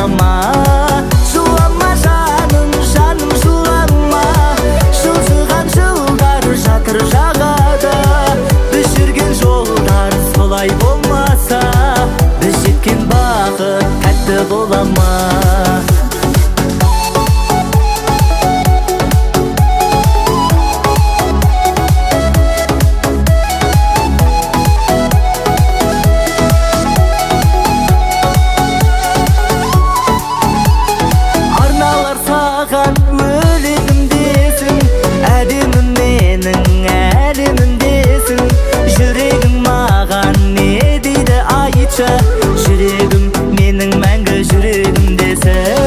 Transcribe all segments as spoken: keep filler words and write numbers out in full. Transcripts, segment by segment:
бола ма? Жылама жаным, жаным жылама. Жылжыған жылдар жатыр жағада. Біз жүрген жолдар солай болмаса, біз жеткен бақыт тәтті бола ма? Өлеңімдесің, әдемім менің әлемімдесің. Жүрегің маған не дейді айтшы, жүрегім менің мәңгі жүрегімдесің.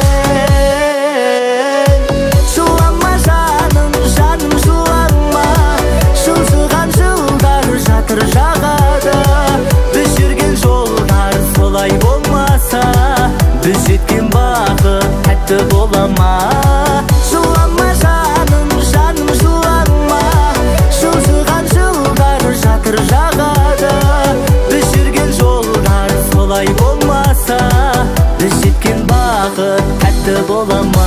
Жылама жаным, жаным жылама. Жылжыған жылдар жатыр жағада. Біз жүрген жолдар солай болмаса, біз жеткен бақыт тәтті бола ма? Жылама жаным, жаным жылама. Жылжыған жылдар жатыр жағада. Біз жүрген жолдар солай болмаса, біз жеткен бақыт тәтті бола ма?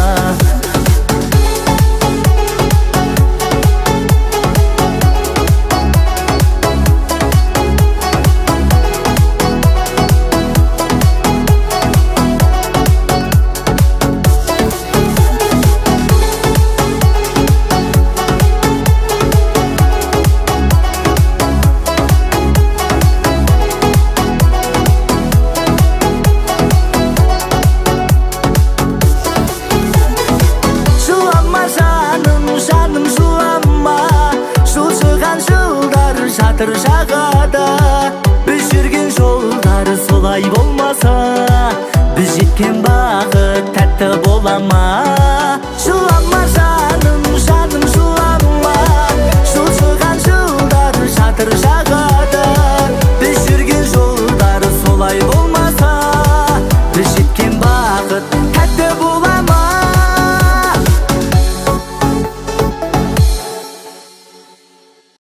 Жаным жылама. Жылжыған жылдар жатыр жағада. Біз жүрген жолдар солай болмаса, біз жеткен бақыт тәтті бола ма? Жылама